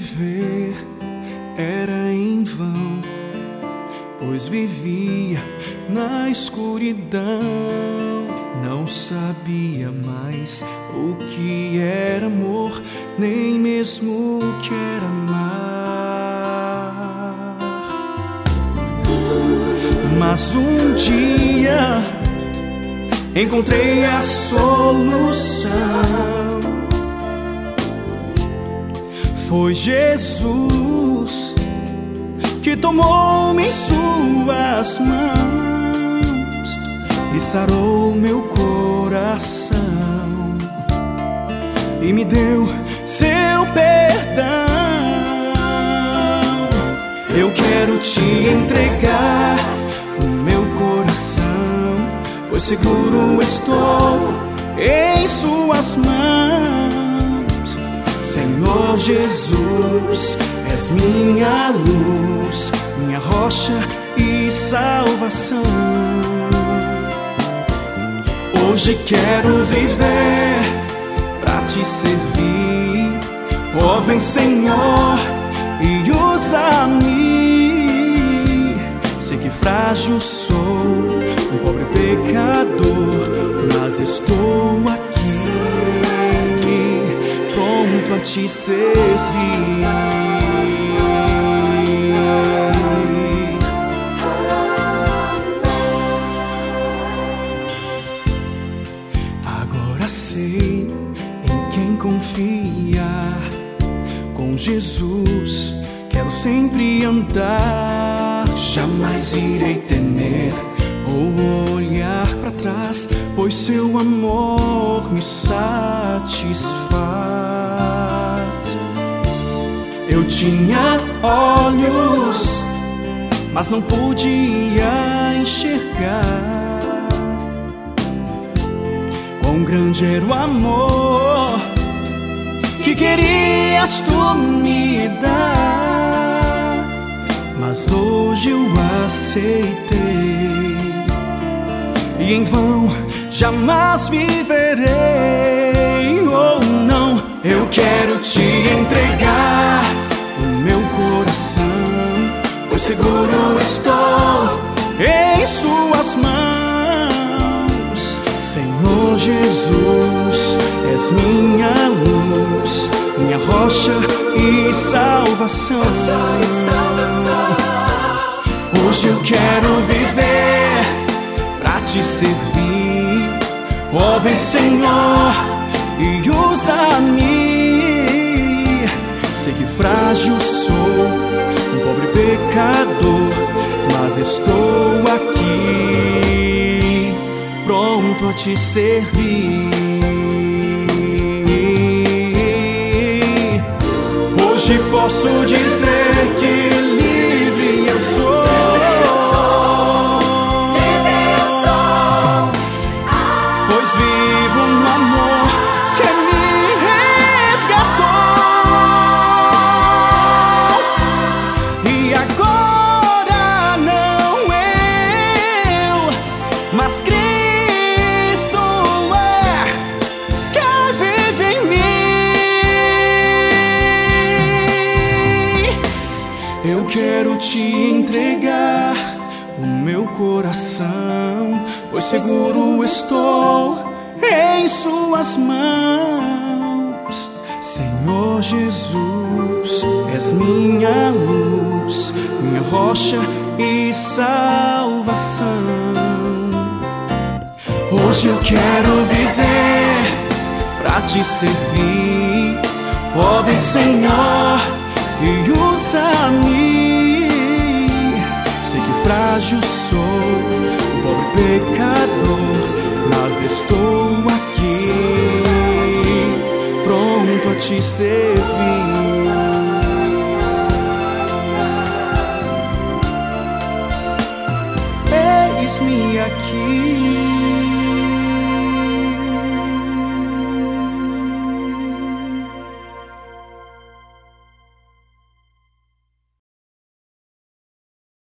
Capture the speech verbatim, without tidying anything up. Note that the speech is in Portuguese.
viver era em vão, pois vivia na escuridão. Não sabia mais o que era amor, nem mesmo o que era amar. Mas um dia encontrei a solução. Foi Jesus que tomou-me em suas mãos e sarou meu coração e me deu seu perdão. Eu quero te entregar o meu coração, pois seguro estou em suas mãos. Senhor Jesus, és minha luz, minha rocha e salvação. Hoje quero viver pra te servir. Ó, vem Senhor e usa-me. Sei que frágil sou, um pobre pecador, mas estou aqui pronto a te servir. Agora sei em quem confiar. Com Jesus quero sempre andar. Jamais irei temer ou olhar para trás, pois seu amor me satisfaz. Eu tinha olhos, mas não podia enxergar quão grande era o amor que querias tu me dar. Mas hoje eu aceitei e em vão jamais viverei. Oh não, eu quero te entregar o meu coração, pois seguro estou em suas mãos. Senhor Jesus, és minha luz, minha rocha e salvação. Hoje eu quero viver pra te servir. Ó, vem Senhor e usa-me. Sei que frágil sou, um pobre pecador, mas estou aqui pronto a te servir. Hoje posso dizer que livre eu sou. Pois vivo no amor que me resgatou. E agora não eu, mas Cristo é quem vive em mim. Eu quero te entregar o meu coração, pois seguro estou em suas mãos. Senhor Jesus, és minha luz, minha rocha e salvação. Hoje eu quero viver pra te servir. Ó, vem Senhor e usa-me. Sei que frágil sou, um pobre pecador, mas estou aqui pronto a te servir. Eis-me aqui.